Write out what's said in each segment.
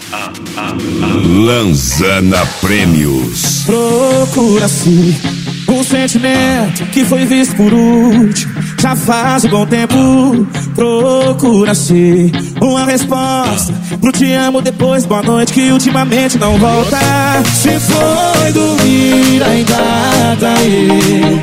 Lanzana Prêmios. Procura-se um sentimento que foi visto por último. Já faz um bom tempo. Procura-se uma resposta pro te amo depois, boa noite, que ultimamente não volta. Se foi dormir ainda tá aí,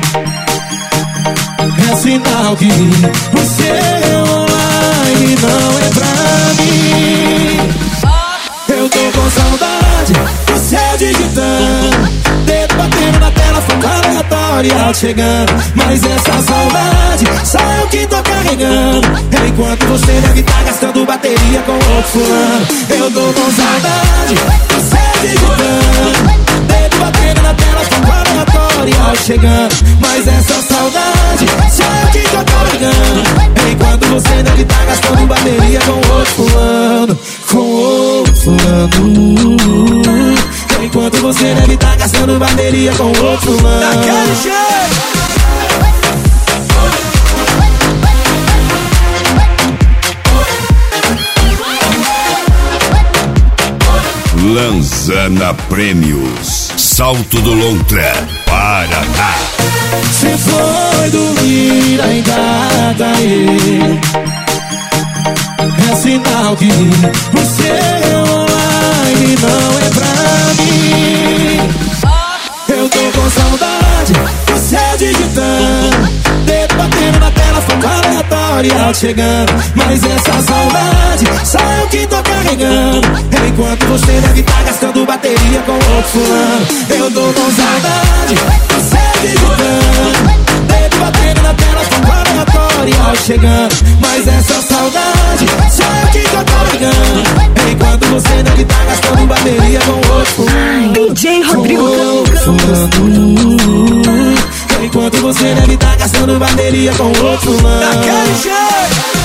é sinal que o seu online não é pra mim. Eu tô com saudade do seu digitando, dedo batendo na tela, focando aleatório chegando. Mas essa saudade só eu que tô carregando, enquanto você deve estar gastando bateria com outro fulano. Eu tô com saudade do seu digitando, dedo batendo na tela, focando aleatório chegando. Mas essa saudade só eu que tô carregando, enquanto você deve estar gastando bateria com outro fulano. Com outro fulano, enquanto você deve estar gastando bateria com outro fulano. Daquele jeito. Lanzana Prêmios. Salto do Lontra, Paraná. Se foi dormir ainda tá aí, é sinal que o seu online não é pra mim. Eu tô com saudade do seu digitando, dedo batendo na tela, focando aleatório chegando. Mas essa saudade só eu que tô carregando, enquanto você deve estar gastando bateria com outro fulano. Eu tô com saudade do seu digitando, dedo batendo na tela, focando aleatório chegando. Mas essa saudade só eu que tô carregando, enquanto você deve estar gastando bateria com outro fulano. DJ Rodrigo Enquanto você deve estar gastando bateria com outro fulano. Daquele jeito.